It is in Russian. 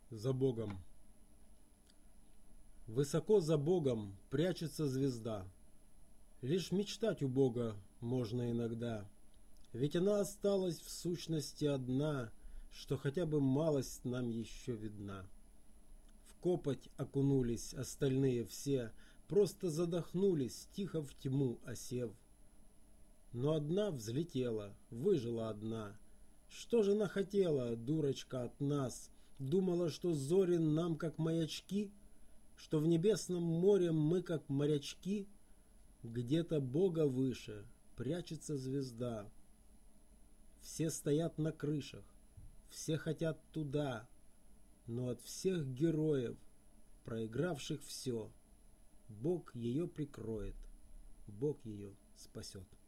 За Богом. Высоко за Богом прячется звезда. Лишь мечтать у Бога можно иногда. Ведь она осталась в сущности одна, что хотя бы малость нам еще видна. В копоть окунулись остальные все, просто задохнулись, тихо в тьму осев. Но одна взлетела, выжила одна. Что же она хотела, дурочка, от нас? Думала, что зори нам как маячки, что в небесном море мы как морячки. Где-то Бога выше прячется звезда. Все стоят на крышах, все хотят туда, но от всех героев, проигравших все, Бог ее прикроет, Бог ее спасет.